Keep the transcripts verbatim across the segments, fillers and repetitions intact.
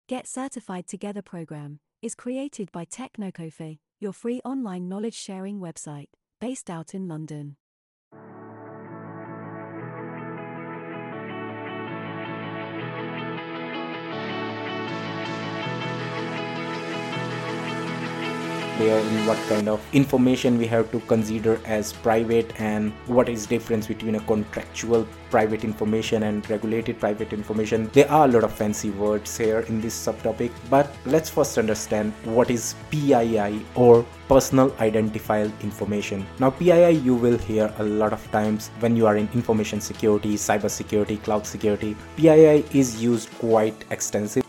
Get Certified Together program is created by Technocofe, your free online knowledge sharing website based out in London. There in what kind of information we have to consider as private and what is difference between a contractual private information and regulated private information. There are a lot of fancy words here in this subtopic, but let's first understand what is P I I or personal identifiable information. Now P I I you will hear a lot of times when you are in information security, cyber security, cloud security. P I I is used quite extensively.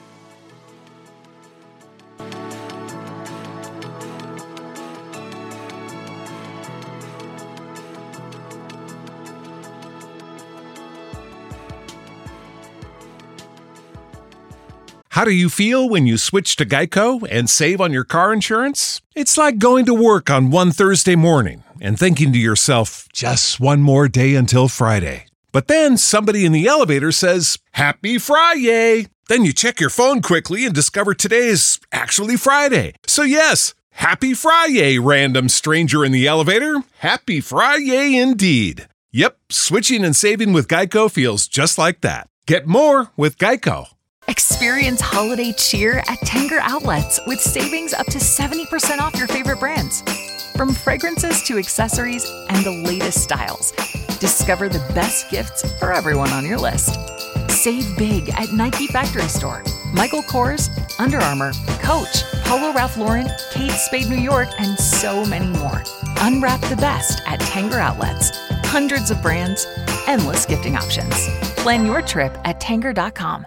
How do you feel when you switch to Geico and save on your car insurance? It's like going to work on one Thursday morning and thinking to yourself, just one more day until Friday. But then somebody in the elevator says, Happy Friday! Then you check your phone quickly and discover today is actually Friday. So yes, Happy Friday, random stranger in the elevator. Happy Friday indeed. Yep, switching and saving with Geico feels just like that. Get more with Geico. Experience holiday cheer at Tanger Outlets with savings up to seventy percent off your favorite brands. From fragrances to accessories and the latest styles, discover the best gifts for everyone on your list. Save big at Nike Factory Store, Michael Kors, Under Armour, Coach, Polo Ralph Lauren, Kate Spade New York, and so many more. Unwrap the best at Tanger Outlets. Hundreds of brands, endless gifting options. Plan your trip at tanger dot com.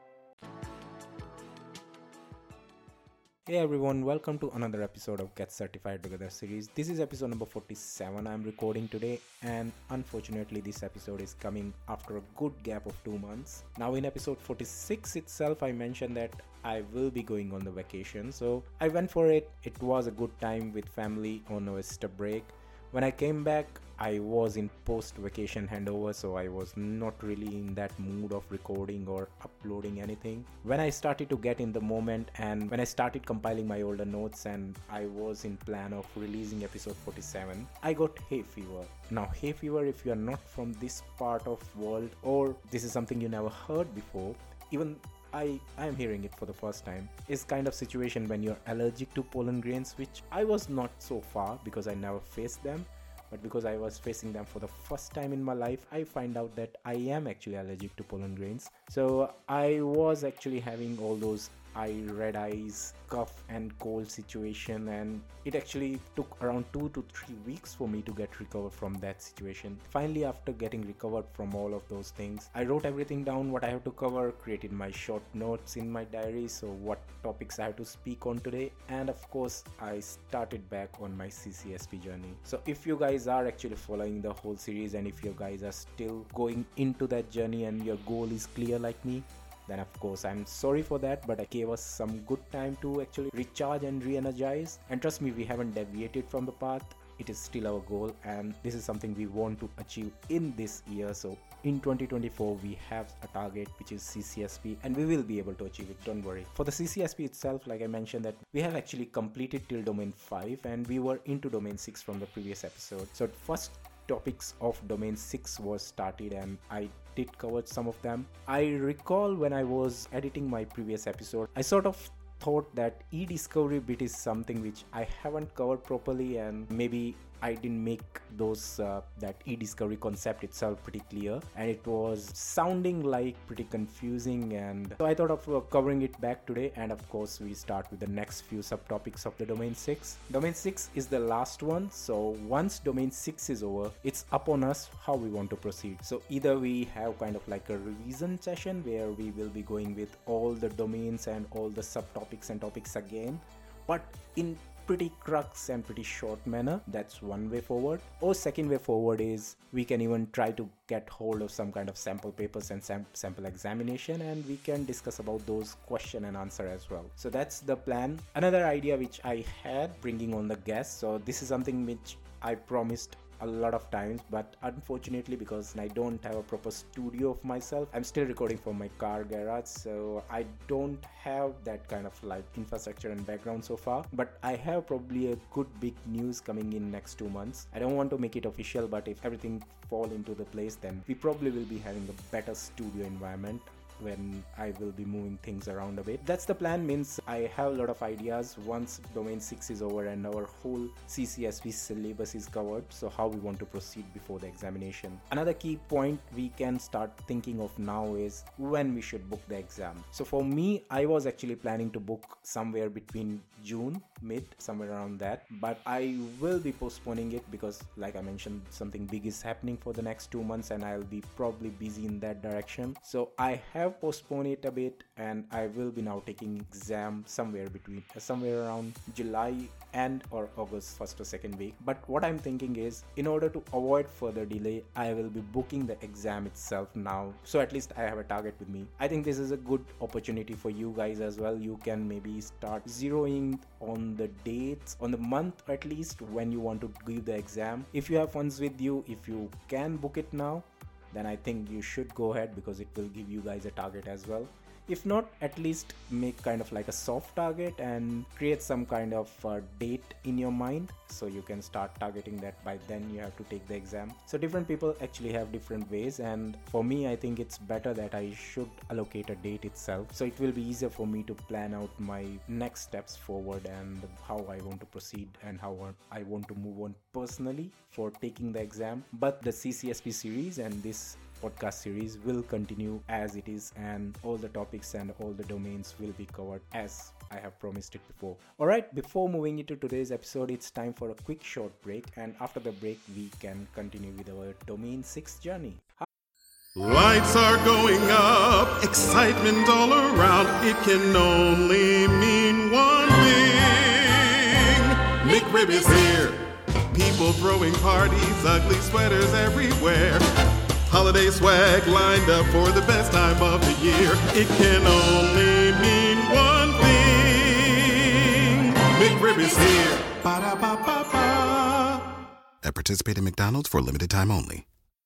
Hey everyone, welcome to another episode of Get Certified Together series. This is episode number forty-seven I'm recording today, and unfortunately this episode is coming after a good gap of two months. Now in episode forty-six itself I mentioned that I will be going on the vacation, so I went for it. It was a good time with family on a Easter break. When I came back, I was in post-vacation handover, so I was not really in that mood of recording or uploading anything. When I started to get in the moment and when I started compiling my older notes and I was in plan of releasing episode forty-seven, I got hay fever. Now hay fever, if you are not from this part of world or this is something you never heard before, even I, I am hearing it for the first time, is kind of situation when you're allergic to pollen grains, which I was not so far because I never faced them. But because I was facing them for the first time in my life, I find out that I am actually allergic to pollen grains. So I was actually having all those eye, red eyes, cough and cold situation, and it actually took around two to three weeks for me to get recovered from that situation. Finally, after getting recovered from all of those things, I wrote everything down what I have to cover, created my short notes in my diary, so what topics I have to speak on today, and of course I started back on my C C S P journey. So if you guys are actually following the whole series and if you guys are still going into that journey and your goal is clear like me, then of course I'm sorry for that, but I gave us some good time to actually recharge and re-energize. And trust me, we haven't deviated from the path. It is still our goal, and this is something we want to achieve in this year. So in twenty twenty-four we have a target which is C C S P, and we will be able to achieve it, don't worry. For the C C S P itself, like I mentioned, that we have actually completed till domain five and we were into domain six from the previous episode. So first topics of domain six was started and I did cover some of them. I recall when I was editing my previous episode, I sort of thought that e-discovery bit is something which I haven't covered properly, and maybe I didn't make those uh, that e-discovery concept itself pretty clear, and it was sounding like pretty confusing, and so I thought of uh, covering it back today. And of course we start with the next few subtopics of the domain six. Domain six is the last one, so once domain six is over, it's upon us how we want to proceed. So either we have kind of like a revision session where we will be going with all the domains and all the subtopics and topics again, but in pretty crux and pretty short manner. That's one way forward. Or second way forward is we can even try to get hold of some kind of sample papers and sam- sample examination, and we can discuss about those question and answer as well. So that's the plan. Another idea which I had, bringing on the guests. So this is something which I promised a lot of times, but unfortunately because I don't have a proper studio of myself, I'm still recording from my car garage, so I don't have that kind of like infrastructure and background so far. But I have probably a good big news coming in next two months. I don't want to make it official, but if everything fall into the place, then we probably will be having a better studio environment when I will be moving things around a bit. That's the plan. Means I have a lot of ideas once domain six is over and our whole C C S P syllabus is covered, so how we want to proceed before the examination. Another key point we can start thinking of now is when we should book the exam. So for me, I was actually planning to book somewhere between June mid, somewhere around that, but I will be postponing it because like I mentioned, something big is happening for the next two months and I'll be probably busy in that direction. So I have postponed it a bit and I will be now taking exam somewhere between uh, somewhere around July and or August first or second week. But what I'm thinking is, in order to avoid further delay, I will be booking the exam itself now, so at least I have a target with me. I think this is a good opportunity for you guys as well. You can maybe start zeroing on the dates, on the month at least, when you want to give the exam. If you have funds with you, if you can book it now, then I think you should go ahead because it will give you guys a target as well. If not, at least make kind of like a soft target and create some kind of uh, date in your mind, so you can start targeting that. By then you have to take the exam. So different people actually have different ways, and for me I think it's better that I should allocate a date itself, so it will be easier for me to plan out my next steps forward and how I want to proceed and how I want to move on personally for taking the exam. But the C C S P series and this podcast series will continue as it is, and all the topics and all the domains will be covered as I have promised it before. Alright, before moving into today's episode, it's time for a quick short break, and after the break we can continue with our domain six journey. Lights are going up, excitement all around. It can only mean one thing. McRib is here. People throwing parties, ugly sweaters everywhere. Holiday swag lined up for the best time of the year. It can only mean one thing. McRib is here. Ba-da-ba-ba-ba. At participating McDonald's for a limited time only.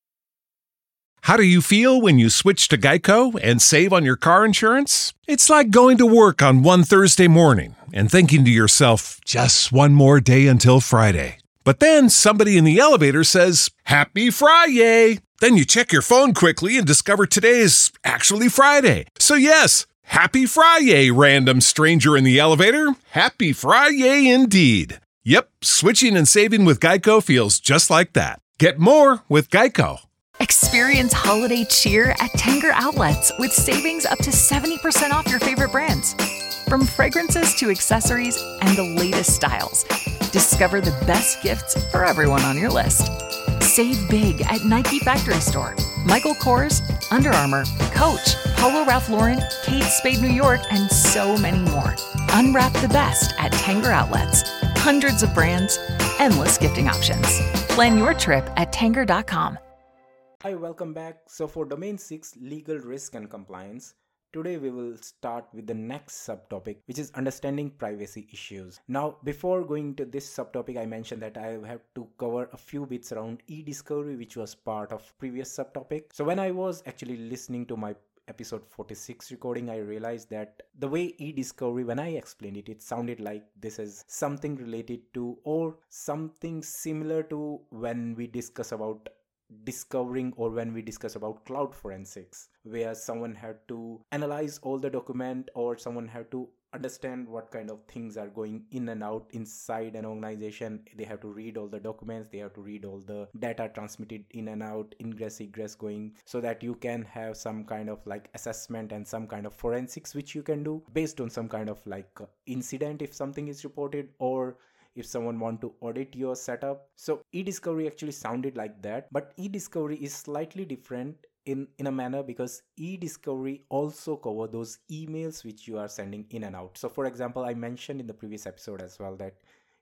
How do you feel when you switch to Geico and save on your car insurance? It's like going to work on one Thursday morning and thinking to yourself, just one more day until Friday. But then somebody in the elevator says, Happy Friday! Then you check your phone quickly and discover today is actually Friday. So yes, Happy Friday, random stranger in the elevator. Happy Friday indeed. Yep, switching and saving with Geico feels just like that. Get more with Geico. Experience holiday cheer at Tanger Outlets with savings up to seventy percent off your favorite brands. From fragrances to accessories and the latest styles, discover the best gifts for everyone on your list. Save big at Nike Factory Store, Michael Kors, Under Armour, Coach, Polo Ralph Lauren, Kate Spade New York, and so many more. Unwrap the best at Tanger Outlets. Hundreds of brands, endless gifting options. Plan your trip at tanger dot com. Hi, welcome back. So for domain six, legal risk and compliance, today we will start with the next subtopic, which is understanding privacy issues. Now, before going to this subtopic, I mentioned that I have to cover a few bits around e-discovery, which was part of previous subtopic. So when I was actually listening to my episode forty-six recording, I realized that the way e-discovery, when I explained it, it sounded like this is something related to or something similar to when we discuss about discovering or when we discuss about cloud forensics, where someone had to analyze all the document or someone had to understand what kind of things are going in and out inside an organization. They have to read all the documents, they have to read all the data transmitted in and out, ingress egress going, so that you can have some kind of like assessment and some kind of forensics which you can do based on some kind of like incident if something is reported, or if someone want to audit your setup. So e-discovery actually sounded like that, but e-discovery is slightly different in, in a manner because e-discovery also cover those emails which you are sending in and out. So for example, I mentioned in the previous episode as well that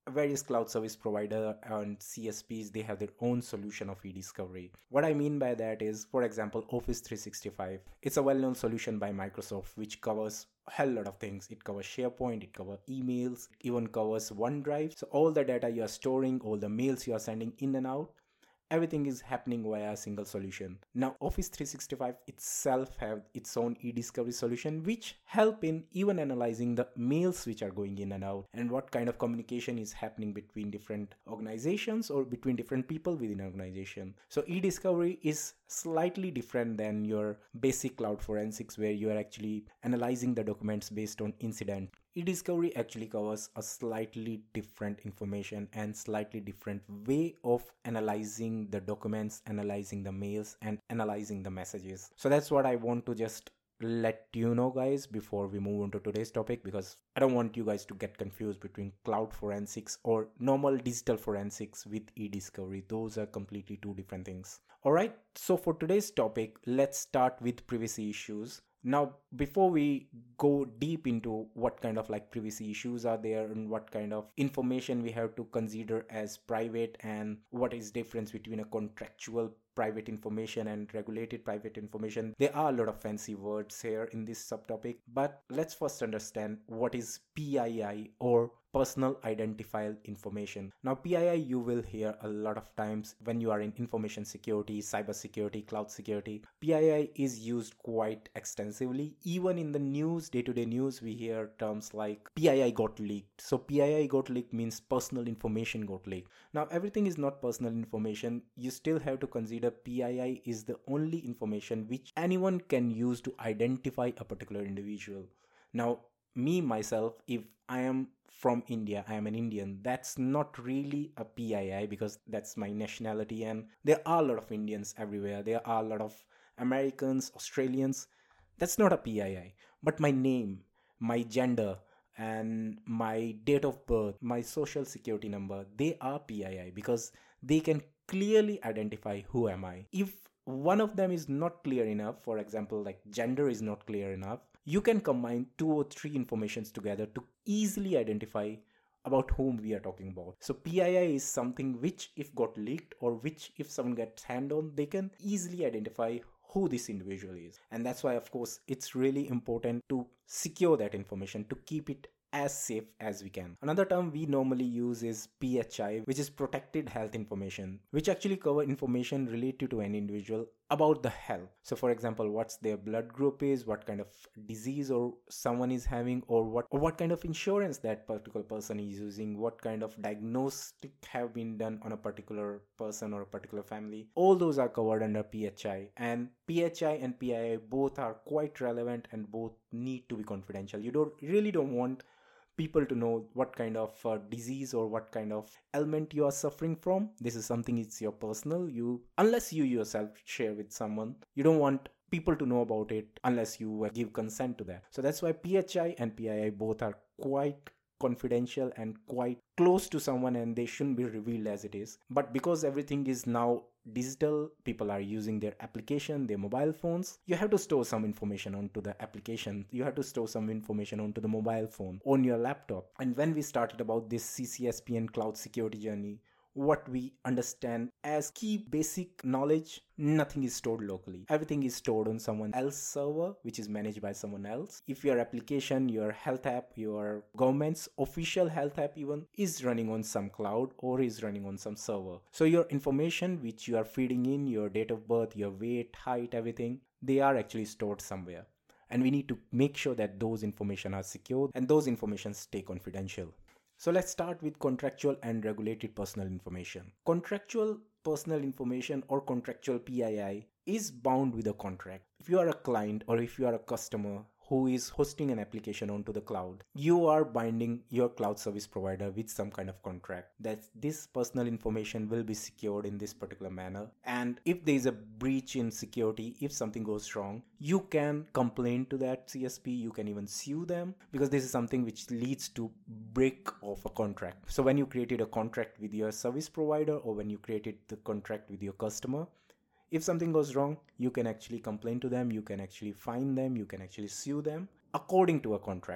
various cloud service provider and C S Ps, they have their own solution of e-discovery. What I mean by that is, for example, Office three sixty-five. It's a well-known solution by Microsoft which covers a hell lot of things. It covers SharePoint, it covers emails, even covers OneDrive. So all the data you are storing, all the mails you are sending in and out, everything is happening via a single solution. Now, Office three sixty-five itself have its own e-discovery solution which help in even analyzing the mails which are going in and out and what kind of communication is happening between different organizations or between different people within an organization. So e-discovery is slightly different than your basic cloud forensics where you are actually analyzing the documents based on incident. E-discovery actually covers a slightly different information and slightly different way of analyzing the documents, analyzing the mails, and analyzing the messages. So that's what I want to just let you know, guys, before we move on to today's topic, because I don't want you guys to get confused between cloud forensics or normal digital forensics with e-discovery. Those are completely two different things. Alright, so for today's topic, let's start with privacy issues. Now, before we go deep into what kind of like privacy issues are there and what kind of information we have to consider as private and what is difference between a contractual private information and regulated private information, there are a lot of fancy words here in this subtopic, but let's first understand what is P I I or personal identifiable information. Now, P I I you will hear a lot of times when you are in information security, cyber security, cloud security. P I I is used quite extensively. Even in the news, day-to-day news, we hear terms like P I I got leaked. So P I I got leaked means personal information got leaked. Now, everything is not personal information. You still have to consider P I I is the only information which anyone can use to identify a particular individual. Now, me myself, if I am from India, I am an Indian, that's not really a P I I because that's my nationality, and there are a lot of Indians everywhere. There are a lot of Americans, Australians. That's not a P I I. But my name, my gender, and my date of birth, my social security number, they are P I I because they can clearly identify who am I. If one of them is not clear enough, for example, like gender is not clear enough, you can combine two or three informations together to easily identify about whom we are talking about. So P I I is something which if got leaked or which if someone gets hand on, they can easily identify who this individual is. And that's why, of course, it's really important to secure that information, to keep it as safe as we can. Another term we normally use is P H I, which is protected health information, which actually cover information related to an individual about the health. So for example, what's their blood group is, what kind of disease or someone is having, or what or what kind of insurance that particular person is using, what kind of diagnostic have been done on a particular person or a particular family. All those are covered under P H I, and P H I and P I I both are quite relevant and both need to be confidential. You don't really don't want people to know what kind of uh, disease or what kind of ailment you are suffering from. This is something, it's your personal, you unless you yourself share with someone, you don't want people to know about it unless you uh, give consent to that. So that's why P H I and P I I both are quite confidential and quite close to someone, and they shouldn't be revealed as it is. But because everything is now digital, people are using their application, their mobile phones, you have to store some information onto the application, you have to store some information onto the mobile phone, on your laptop. And when we started about this C C S P and cloud security journey, what we understand as key basic knowledge, nothing is stored locally. Everything is stored on someone else's server, which is managed by someone else. If your application, your health app, your government's official health app even is running on some cloud or is running on some server. So your information which you are feeding in, your date of birth, your weight, height, everything, they are actually stored somewhere. And we need to make sure that those information are secured and those information stay confidential. So let's start with contractual and regulated personal information. Contractual personal information or contractual P I I is bound with a contract. If you are a client or if you are a customer who is hosting an application onto the cloud, you are binding your cloud service provider with some kind of contract that this personal information will be secured in this particular manner. And if there is a breach in security, if something goes wrong, you can complain to that C S P, you can even sue them, because this is something which leads to break of a contract. So when you created a contract with your service provider or when you created the contract with your customer, if something goes wrong, you can actually complain to them, you can actually fine them, you can actually sue them according to a contract.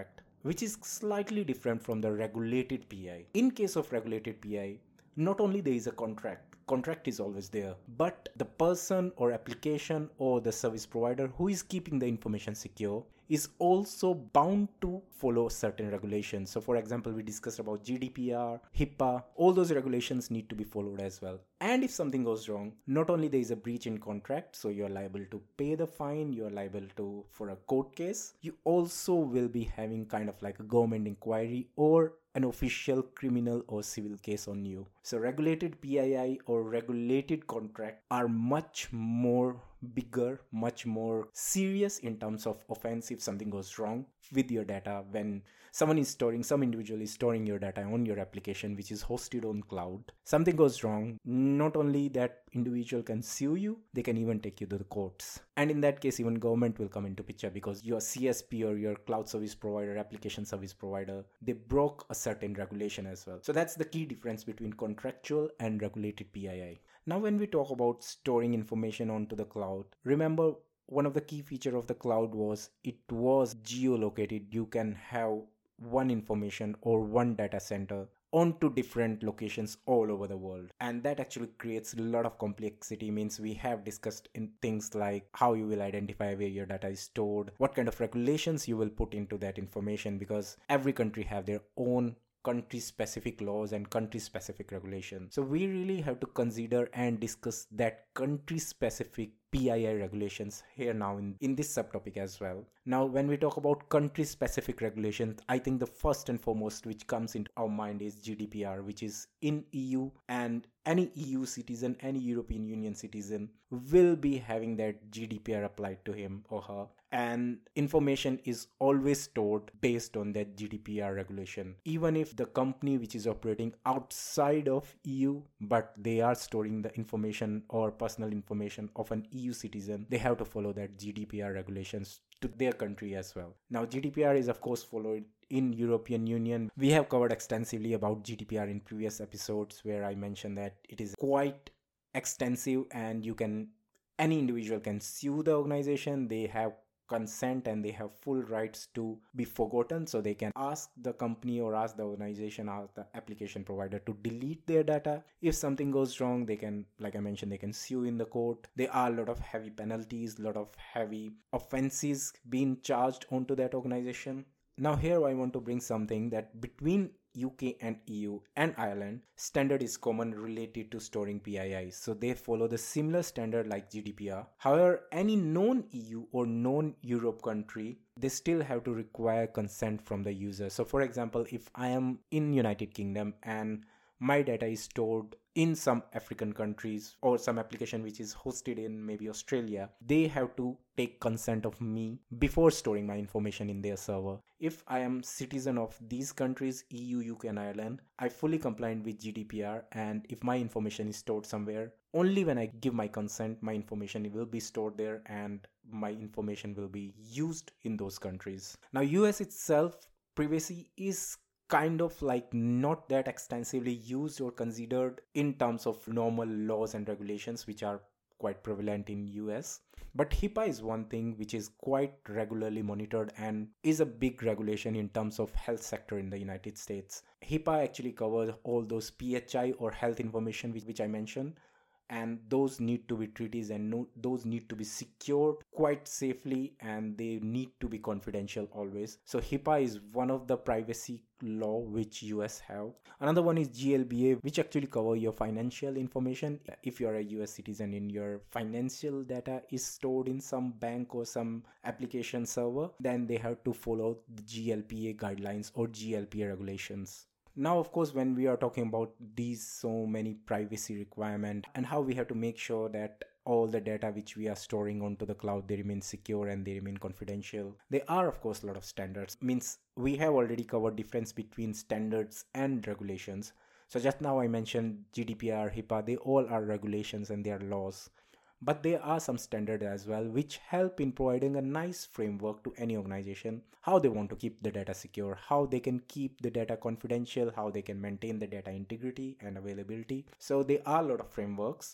which is slightly different from the regulated P I. In case of regulated P I, not only there is a contract, contract is always there, but the person or application or the service provider who is keeping the information secure is also bound to follow certain regulations. So for example, we discussed about G D P R, HIPAA, all those regulations need to be followed as well. And if something goes wrong, not only there is a breach in contract, so you're liable to pay the fine, you're liable to for a court case, you also will be having kind of like a government inquiry or an official criminal or civil case on you. So regulated P I I or regulated contract are much more bigger, much more serious in terms of offense if something goes wrong with your data. When someone is storing, some individual is storing your data on your application which is hosted on cloud, something goes wrong, not only that individual can sue you, they can even take you to the courts. And in that case, even government will come into picture because your C S P or your cloud service provider, application service provider, they broke a certain regulation as well. So that's the key difference between contractual and regulated P I I. Now when we talk about storing information onto the cloud, remember one of the key feature of the cloud was it was geolocated. You can have one information or one data center onto different locations all over the world, and that actually creates a lot of complexity. Means we have discussed in things like how you will identify where your data is stored, what kind of regulations you will put into that information, because every country have their own country specific laws and country specific regulations. So we really have to consider and discuss that country specific P I I regulations here now in, in this subtopic as well. Now when we talk about country specific regulations, I think the first and foremost which comes into our mind is G D P R, which is in E U, and any E U citizen, any European Union citizen will be having that G D P R applied to him or her, and information is always stored based on that G D P R regulation. Even if the company which is operating outside of E U, but they are storing the information or personal information of an E U citizen, they have to follow that G D P R regulations to their country as well. Now G D P R is of course followed in European Union. We have covered extensively about G D P R in previous episodes where I mentioned that it is quite extensive and you can, any individual can sue the organization. They have consent and they have full rights to be forgotten, so they can ask the company or ask the organization, ask the application provider to delete their data. If something goes wrong, they can, like I mentioned, they can sue in the court. There are a lot of heavy penalties, a lot of heavy offenses being charged onto that organization. Now here I want to bring something that between U K and E U and Ireland, standard is common related to storing P I Is. So they follow the similar standard like G D P R. However, any non-E U or non-Europe country, they still have to require consent from the user. So for example, if I am in United Kingdom and my data is stored in some African countries or some application which is hosted in maybe Australia, they have to take consent of me before storing my information in their server. If I am citizen of these countries, E U, U K and Ireland, I fully compliant with G D P R, and if my information is stored somewhere, only when I give my consent, my information will be stored there and my information will be used in those countries. Now U S itself, privacy is kind of like not that extensively used or considered in terms of normal laws and regulations which are quite prevalent in U S. But HIPAA is one thing which is quite regularly monitored and is a big regulation in terms of health sector in the United States. HIPAA actually covers all those P H I or health information which, which I mentioned, and those need to be treated and no, those need to be secured quite safely, and they need to be confidential always. So HIPAA is one of the privacy law which U S have. Another one is G L B A, which actually cover your financial information. If you're a U S citizen and your financial data is stored in some bank or some application server, then they have to follow the G L P A guidelines or G L P A regulations. Now, of course, when we are talking about these so many privacy requirements and how we have to make sure that all the data which we are storing onto the cloud, they remain secure and they remain confidential, there are of course a lot of standards. Means we have already covered difference between standards and regulations. So just now I mentioned G D P R, HIPAA, they all are regulations and they are laws. But there are some standards as well which help in providing a nice framework to any organization, how they want to keep the data secure, how they can keep the data confidential, how they can maintain the data integrity and availability. So there are a lot of frameworks.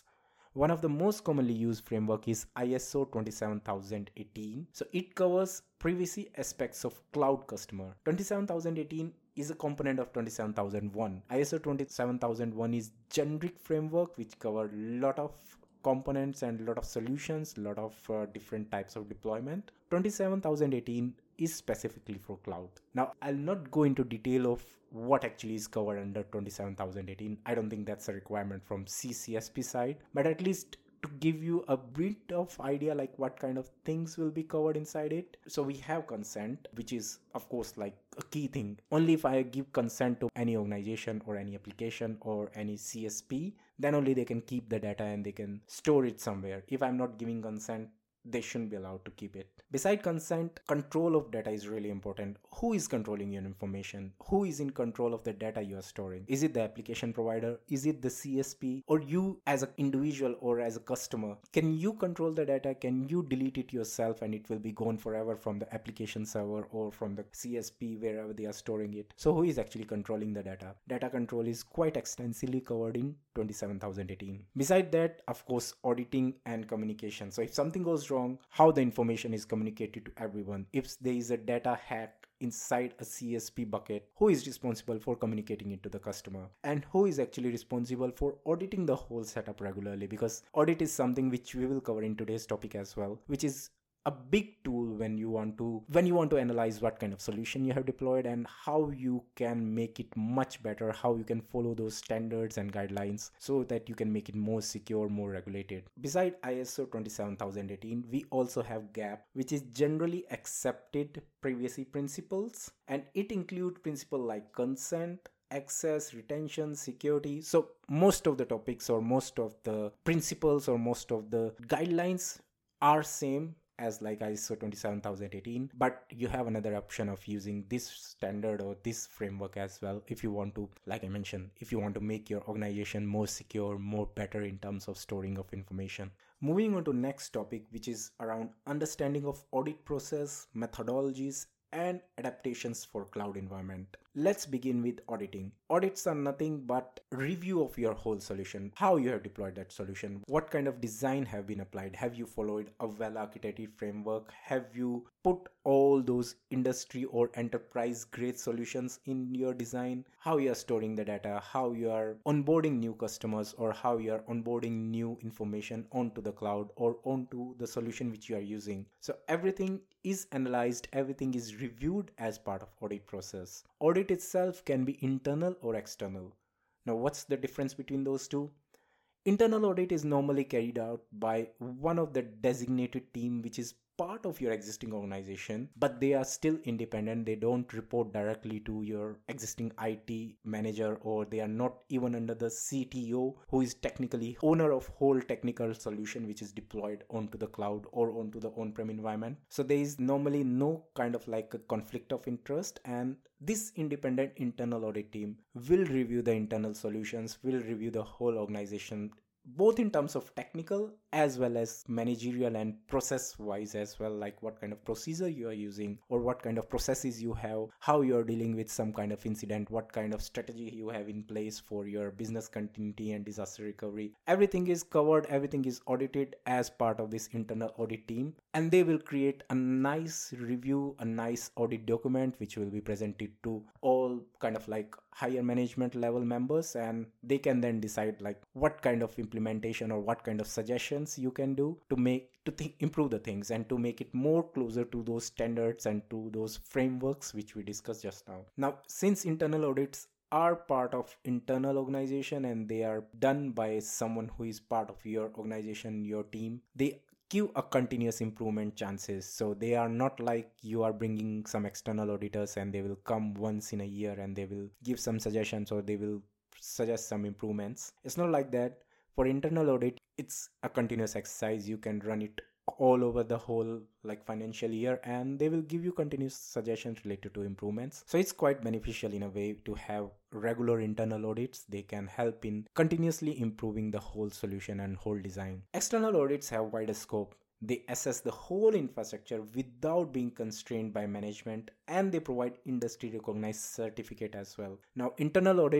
One of the most commonly used framework is I S O twenty-seven thousand eighteen. So it covers privacy aspects of cloud customer. twenty-seven thousand eighteen is a component of twenty-seven thousand one. I S O twenty-seven thousand one is generic framework which cover a lot of components and a lot of solutions, a lot of uh, different types of deployment. twenty-seven thousand eighteen is specifically for cloud. Now, I'll not go into detail of what actually is covered under twenty-seven thousand eighteen. I don't think that's a requirement from C C S P side, but at least to give you a bit of idea like what kind of things will be covered inside it. So we have consent, which is of course like a key thing. Only if I give consent to any organization or any application or any C S P, then only they can keep the data and they can store it somewhere. If I'm not giving consent, they shouldn't be allowed to keep it. Beside consent, control of data is really important. Who is controlling your information? Who is in control of the data you are storing? Is it the application provider? Is it the C S P? Or you as an individual or as a customer? Can you control the data? Can you delete it yourself and it will be gone forever from the application server or from the C S P wherever they are storing it? So who is actually controlling the data? Data control is quite extensively covered in twenty-seven thousand eighteen. Beside that, of course, auditing and communication. So if something goes wrong, how the information is communicated to everyone. If there is a data hack inside a C S P bucket, who is responsible for communicating it to the customer, and who is actually responsible for auditing the whole setup regularly, because audit is something which we will cover in today's topic as well, which is a big tool when you want to when you want to analyze what kind of solution you have deployed and how you can make it much better, how you can follow those standards and guidelines so that you can make it more secure, more regulated. Beside I S O twenty-seven thousand eighteen, we also have G A P, which is generally accepted privacy principles, and it includes principles like consent, access, retention, security. So most of the topics or most of the principles or most of the guidelines are same as like I S O twenty-seven thousand eighteen, but you have another option of using this standard or this framework as well if you want to, like I mentioned, if you want to make your organization more secure, more better in terms of storing of information. Moving on to next topic, which is around understanding of audit process, methodologies, and adaptations for cloud environment. Let's begin with auditing. Audits are nothing but review of your whole solution, how you have deployed that solution, what kind of design have been applied, have you followed a well-architected framework, have you put all those industry or enterprise grade solutions in your design, how you are storing the data, how you are onboarding new customers, or how you are onboarding new information onto the cloud or onto the solution which you are using. So everything is analyzed, everything is reviewed as part of audit process. Audit itself can be internal or external. Now, what's the difference between those two? Internal audit is normally carried out by one of the designated team which is part of your existing organization, but they are still independent. They don't report directly to your existing I T manager, or they are not even under the C T O, who is technically owner of whole technical solution which is deployed onto the cloud or onto the on-prem environment. So there is normally no kind of like a conflict of interest, and this independent internal audit team will review the internal solutions, will review the whole organization, both in terms of technical as well as managerial and process wise as well, like what kind of procedure you are using or what kind of processes you have, how you are dealing with some kind of incident, what kind of strategy you have in place for your business continuity and disaster recovery. Everything is covered, everything is audited as part of this internal audit team, and they will create a nice review, a nice audit document which will be presented to all kind of like higher management level members, and they can then decide like what kind of implementation or what kind of suggestions you can do to make to th- improve the things and to make it more closer to those standards and to those frameworks which we discussed just now. Now, since internal audits are part of internal organization and they are done by someone who is part of your organization, your team, they give a continuous improvement chances. So they are not like you are bringing some external auditors and they will come once in a year and they will give some suggestions or they will suggest some improvements. It's not like that. For internal audit, it's a continuous exercise. You can run it all over the whole like financial year and they will give you continuous suggestions related to improvements. So it's quite beneficial in a way to have regular internal audits. They can help in continuously improving the whole solution and whole design. External audits have wider scope. They assess the whole infrastructure without being constrained by management, and they provide industry recognized certificate as well. Now, internal audits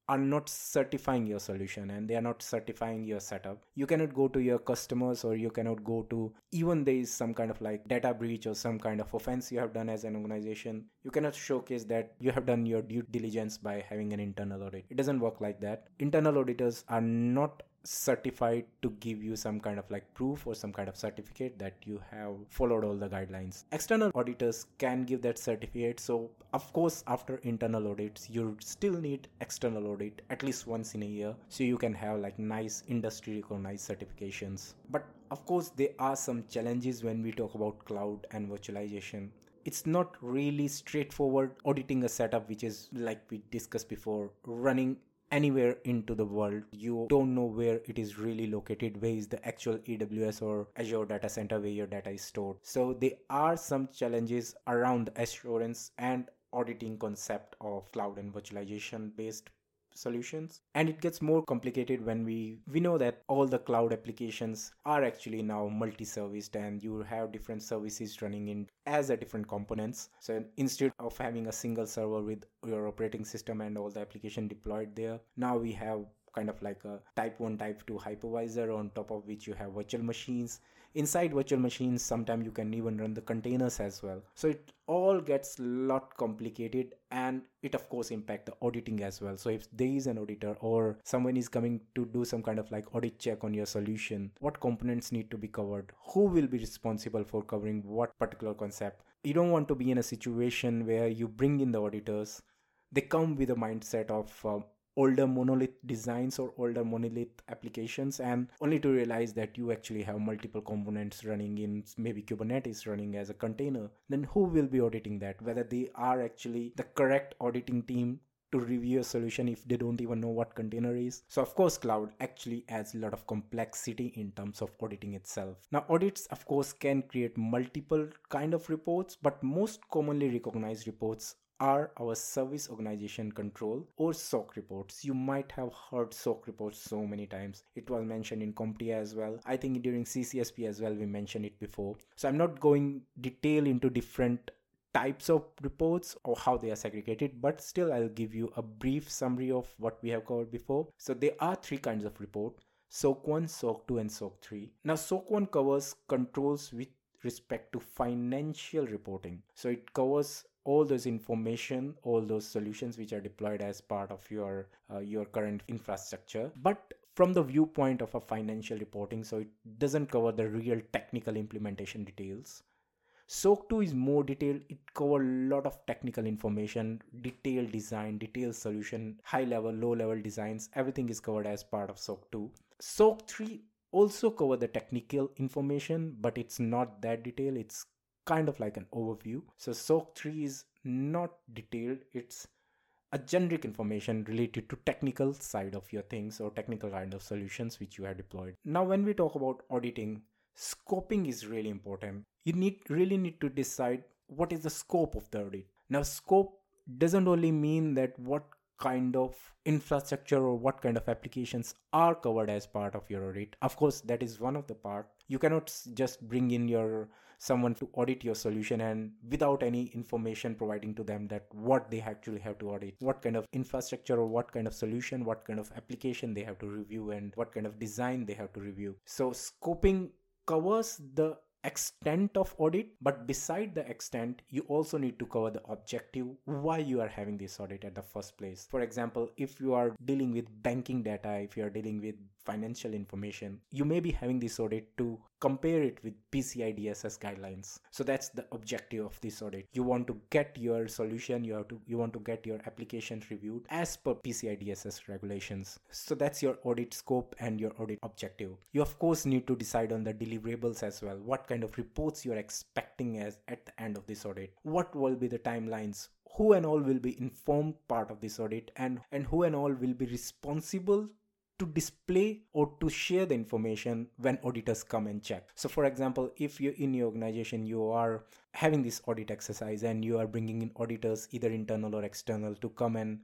are not certifying your solution and they are not certifying your setup, you cannot go to your customers, or you cannot go to, even there is some kind of like data breach or some kind of offense you have done as an organization, you cannot showcase that you have done your due diligence by having an internal audit. It doesn't work like that. Internal auditors are not certified to give you some kind of like proof or some kind of certificate that you have followed all the guidelines. External auditors can give that certificate. So of course, after internal audits, you still need external audit at least once in a year, so you can have like nice industry recognized certifications. But of course, there are some challenges when we talk about cloud and virtualization. It's not really straightforward auditing a setup which is, like we discussed before, running anywhere into the world. You don't know where it is really located, where is the actual A W S or Azure data center where your data is stored. So there are some challenges around the assurance and auditing concept of cloud and virtualization based solutions, and it gets more complicated when we we know that all the cloud applications are actually now multi-serviced, and you have different services running in as a different components. So instead of having a single server with your operating system and all the application deployed there, now we have kind of like a type one, type two hypervisor, on top of which you have virtual machines. Inside virtual machines, sometimes you can even run the containers as well. So it all gets a lot complicated, and it of course impact the auditing as well. So if there is an auditor or someone is coming to do some kind of like audit check on your solution, what components need to be covered? Who will be responsible for covering what particular concept? You don't want to be in a situation where you bring in the auditors. They come with a mindset of uh, older monolith designs or older monolith applications, and only to realize that you actually have multiple components running in maybe Kubernetes running as a container. Then who will be auditing that? Whether they are actually the correct auditing team to review a solution if they don't even know what container is. So of course, cloud actually adds a lot of complexity in terms of auditing itself. Now audits of course can create multiple kind of reports, but most commonly recognized reports are our service organization control or S O C reports. You might have heard S O C reports so many times. It was mentioned in CompTIA as well. I think during C C S P as well we mentioned it before. So I'm not going detail into different types of reports or how they are segregated, but still I'll give you a brief summary of what we have covered before. So there are three kinds of report: S O C one, S O C two and S O C three. Now S O C one covers controls with respect to financial reporting. So it covers all those information, all those solutions which are deployed as part of your uh, your current infrastructure, but from the viewpoint of a financial reporting. So it doesn't cover the real technical implementation details. S O C two is more detailed. It covers a lot of technical information, detailed design, detailed solution, high level, low level designs. Everything is covered as part of S O C two. S O C three also cover the technical information, but it's not that detailed. It's kind of like an overview. So S O C three is not detailed. It's a generic information related to technical side of your things or technical kind of solutions which you have deployed. Now when we talk about auditing, scoping is really important. You need really need to decide what is the scope of the audit. Now scope doesn't only mean that what kind of infrastructure or what kind of applications are covered as part of your audit. Of course, that is one of the part. You cannot just bring in your someone to audit your solution and without any information providing to them that what they actually have to audit, what kind of infrastructure or what kind of solution, what kind of application they have to review, and what kind of design they have to review. So scoping covers the extent of audit, but beside the extent, you also need to cover the objective, why you are having this audit at the first place. For example, if you are dealing with banking data, if you are dealing with financial information, you may be having this audit to compare it with P C I D S S guidelines. So that's the objective of this audit. You want to get your solution, you have to you want to get your applications reviewed as per P C I D S S regulations. So that's your audit scope and your audit objective. You of course need to decide on the deliverables as well. What kind of reports you're expecting as at the end of this audit? What will be the timelines? Who and all will be informed part of this audit, and and who and all will be responsible to display or to share the information when auditors come and check. So for example, if you in your organization you are having this audit exercise and you are bringing in auditors, either internal or external, to come and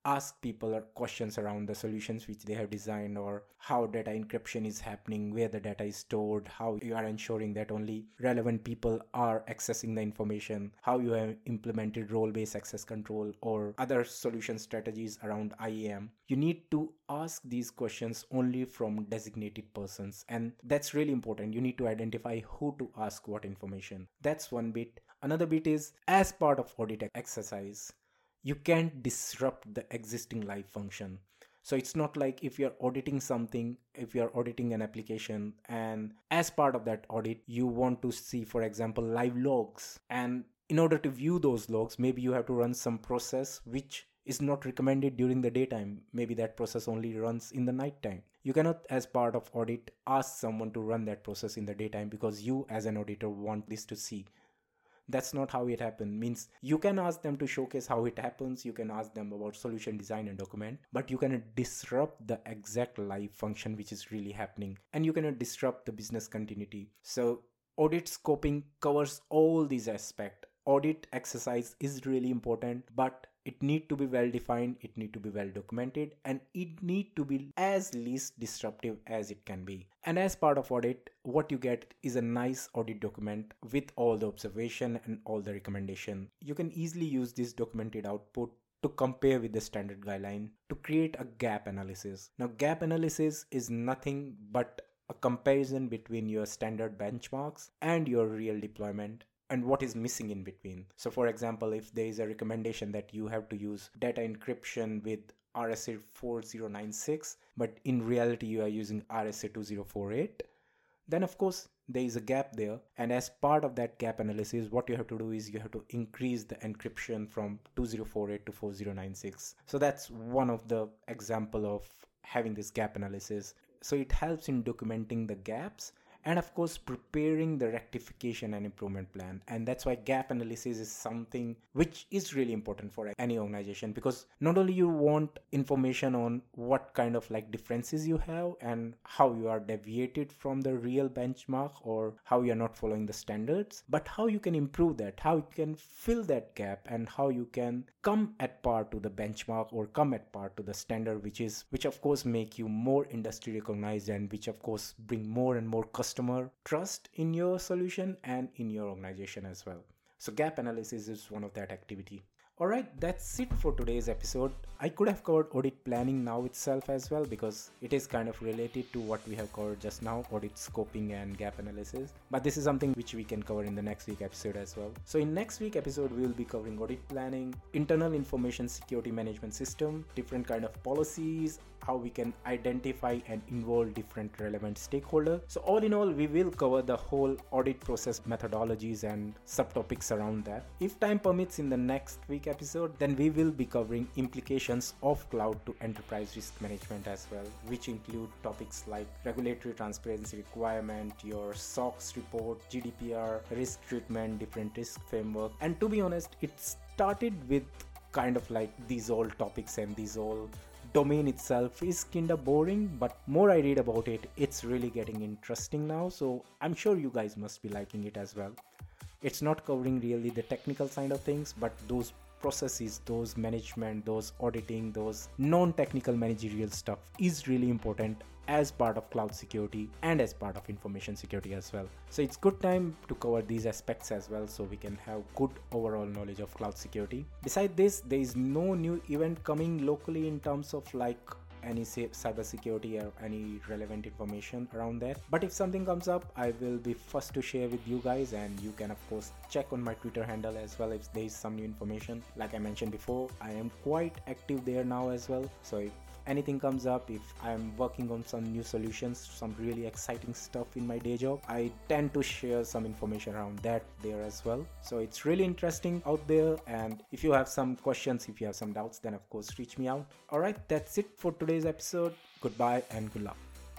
ask people or questions around the solutions which they have designed, or how data encryption is happening, where the data is stored, how you are ensuring that only relevant people are accessing the information, how you have implemented role-based access control or other solution strategies around I A M. You need to ask these questions only from designated persons, and that's really important. You need to identify who to ask what information. That's one bit. Another bit is, as part of audit exercise, you can't disrupt the existing live function. So it's not like if you're auditing something, if you're auditing an application, and as part of that audit, you want to see, for example, live logs. And in order to view those logs, maybe you have to run some process which is not recommended during the daytime. Maybe that process only runs in the nighttime. You cannot, as part of audit, ask someone to run that process in the daytime because you as an auditor want this to see. That's not how it happens. Means you can ask them to showcase how it happens, you can ask them about solution design and document, but you cannot disrupt the exact live function which is really happening, and you cannot disrupt the business continuity. So audit scoping covers all these aspects. Audit exercise is really important, but it need to be well defined, it need to be well documented, and it need to be as least disruptive as it can be. And as part of audit, what you get is a nice audit document with all the observation and all the recommendation. You can easily use this documented output to compare with the standard guideline to create a gap analysis. Now, gap analysis is nothing but a comparison between your standard benchmarks and your real deployment, and what is missing in between. So for example, if there is a recommendation that you have to use data encryption with R S A four zero nine six, but in reality you are using R S A two zero four eight, then of course there is a gap there. And as part of that gap analysis, what you have to do is you have to increase the encryption from two zero four eight to four zero nine six. So that's one of the example of having this gap analysis. So it helps in documenting the gaps, and of course preparing the rectification and improvement plan. And that's why gap analysis is something which is really important for any organization, because not only you want information on what kind of like differences you have and how you are deviated from the real benchmark or how you are not following the standards, but how you can improve that, how you can fill that gap, and how you can come at par to the benchmark or come at par to the standard, which is which of course make you more industry recognized, and which of course bring more and more customer trust in your solution and in your organization as well. So gap analysis is one of that activity. Alright, that's it for today's episode. I could have covered audit planning now itself as well, because it is kind of related to what we have covered just now, audit scoping and gap analysis. But this is something which we can cover in the next week episode as well. So in next week episode, we will be covering audit planning, internal information security management system, different kind of policies, how we can identify and involve different relevant stakeholders. So all in all, we will cover the whole audit process methodologies and subtopics around that. If time permits in the next week episode, then we will be covering implications of cloud to enterprise risk management as well, which include topics like regulatory transparency requirement, your S O X report, G D P R, risk treatment, different risk framework. And to be honest, it started with kind of like these all topics, and these all domain itself is kinda boring, but more I read about it, it's really getting interesting now. So I'm sure you guys must be liking it as well. It's not covering really the technical side of things, but those processes, those management, those auditing, those non-technical managerial stuff is really important as part of cloud security and as part of information security as well. So it's good time to cover these aspects as well, so we can have good overall knowledge of cloud security. Besides this, there is no new event coming locally in terms of like any cyber security or any relevant information around that. But if something comes up, I will be first to share with you guys, and you can of course check on my Twitter handle as well if there is some new information. Like I mentioned before, I am quite active there now as well. So if anything comes up, if I'm working on some new solutions, some really exciting stuff in my day job, I tend to share some information around that there as well. So it's really interesting out there, and if you have some questions, if you have some doubts, then of course reach me out. Alright, that's it for today's episode. Goodbye and good luck.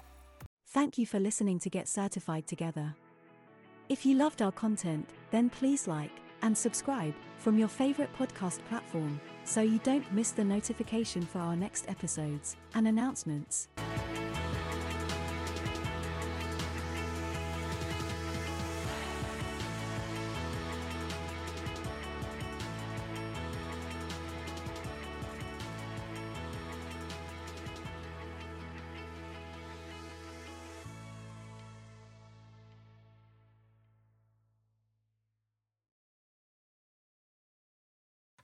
Thank you for listening to Get Certified Together. If you loved our content, then please like and subscribe from your favorite podcast platform, so you don't miss the notification for our next episodes and announcements.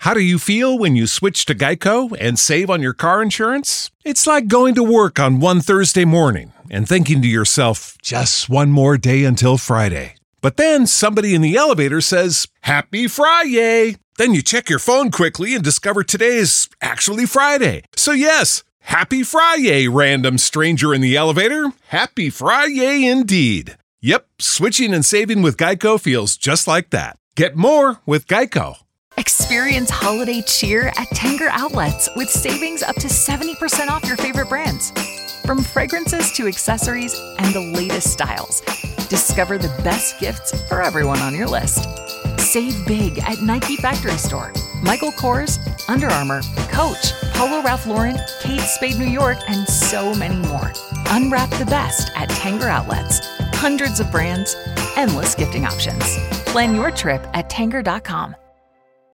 How do you feel when you switch to Geico and save on your car insurance? It's like going to work on one Thursday morning and thinking to yourself, just one more day until Friday. But then somebody in the elevator says, Happy Friday! Then you check your phone quickly and discover today is actually Friday. So yes, Happy Friday, random stranger in the elevator. Happy Friday indeed. Yep, switching and saving with Geico feels just like that. Get more with Geico. Experience holiday cheer at Tanger Outlets with savings up to seventy percent off your favorite brands. From fragrances to accessories and the latest styles, discover the best gifts for everyone on your list. Save big at Nike Factory Store, Michael Kors, Under Armour, Coach, Polo Ralph Lauren, Kate Spade New York, and so many more. Unwrap the best at Tanger Outlets. Hundreds of brands, endless gifting options. Plan your trip at Tanger dot com.